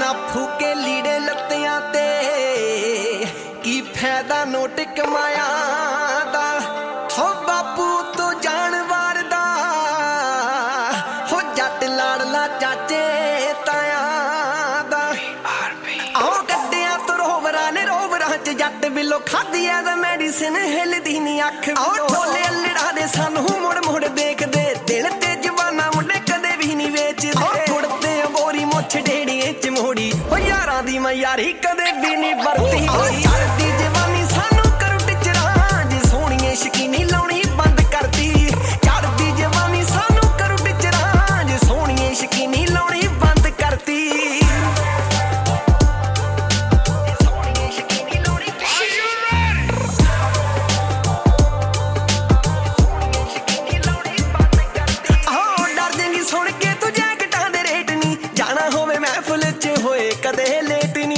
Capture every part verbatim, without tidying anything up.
ना फूके लीड़े लत्तियां ते की फायदा नोट कमाया दा हो बापू तो जानवर दा हो जट लाड़ला चाचे ताया दा आओ गड्डियां तो रोवरां ने रोवरां च जट बिलो खादी ऐ दा मेडिसिन हिलदी नी अख आओ ढोले अल्लड़ा दे सानू मुड़ मुड़ देखदे दिल ते जवाना मुंडे कदे भी नी वेचदे उड़ते बोरी मुछ ढेड़िए च मोड़ी ओ यारां दी मैं यारी कदे भी नी वरती चढ़दी जवानी सानू करू टिचरां जे सोहणीए शकीनी लाउणी बंद करदी चढ़दी जवानी सानू करू टिचरां जे सोहणीए शकीनी लाउणी बंद करदी कदे लेट नी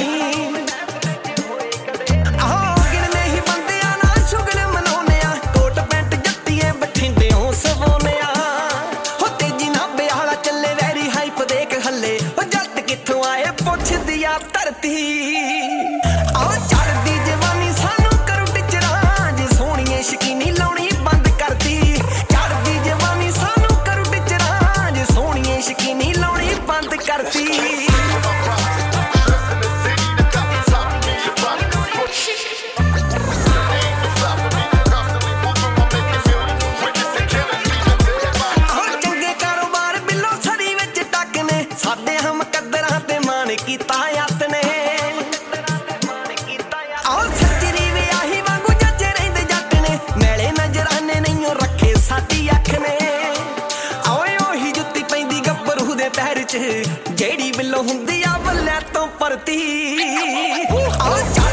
आहो गिनने ही बंदे ना शुगल मनाउने कोट पैंट जत्तिए बठिंडे हो सवाउने हो तेजी नाबे आला चले वैरी हाइप देख हल्ले हो जट कित्थों आए पुछ दिया धरती आओ चढ़दी जवानी सानू करू टिचरां जे सोहणीए शकीनी लाउणी बंद करदी चढ़दी जवानी सानू करू टिचरां जे सोहणीए शकीनी लाउणी बंद करदी साडे हम कदरां ते मान कीता यत ने आओ सच्चरी विआही वांगू जज्जे रहिंदे जट ने मैले नजराने नहीं रखे साडी अख ने आओ ओही जुत्ती पैंदी गब्बरू दे पैर च जेड़ी बिल्लो हुंदी आ बल्ले तो परती आओ